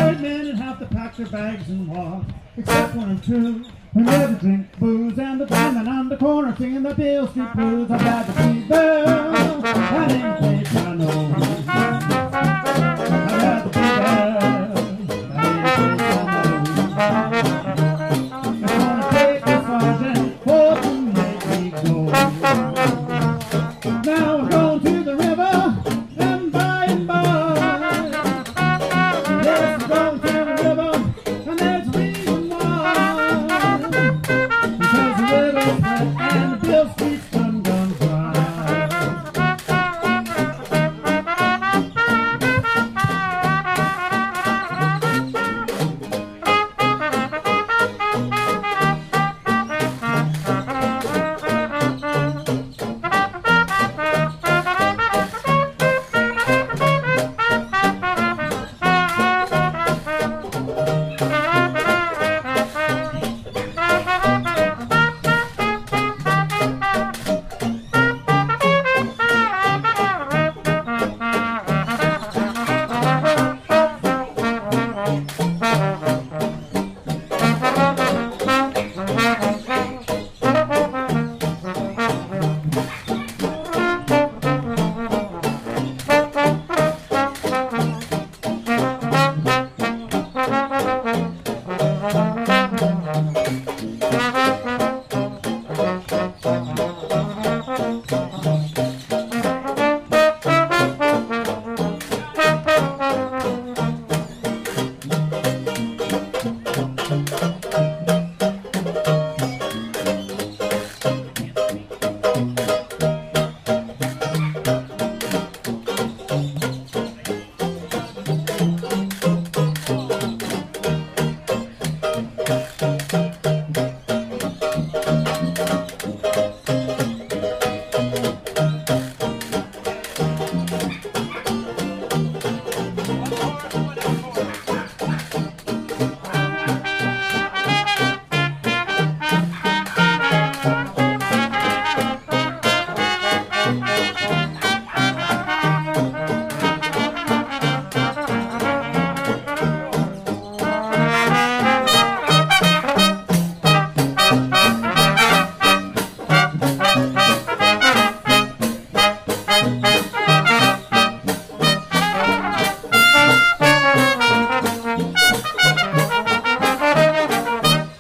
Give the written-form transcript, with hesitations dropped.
white men and have to pack their bags and walk, except one or two who never drink booze, and the bandman on the corner singing the Beale Street Blues. I've got to see Bill, that ain't safe, I know.